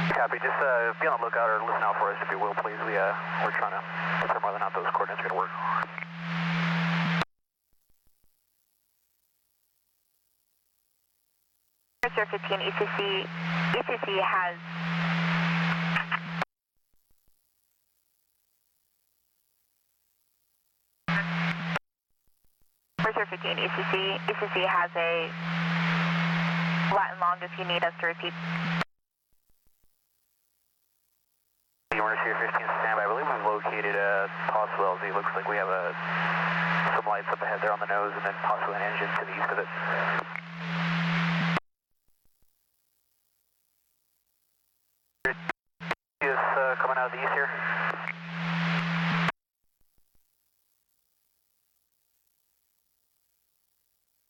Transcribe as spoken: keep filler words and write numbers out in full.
Copy. Just uh, be on the lookout or listen out for us if you will, please. We, uh, we're trying to determine whether or not those coordinates are going to work. Sir fifteen, E C C, E C C has Mercer fifteen, E C C, E C C has a Latin long if you need us to repeat. Mercer fifteen, standby. I believe we've located a possible L Z. Looks like we have a, some lights up ahead there on the nose and then possibly an engine to the east of it. Is uh, coming out of the east here.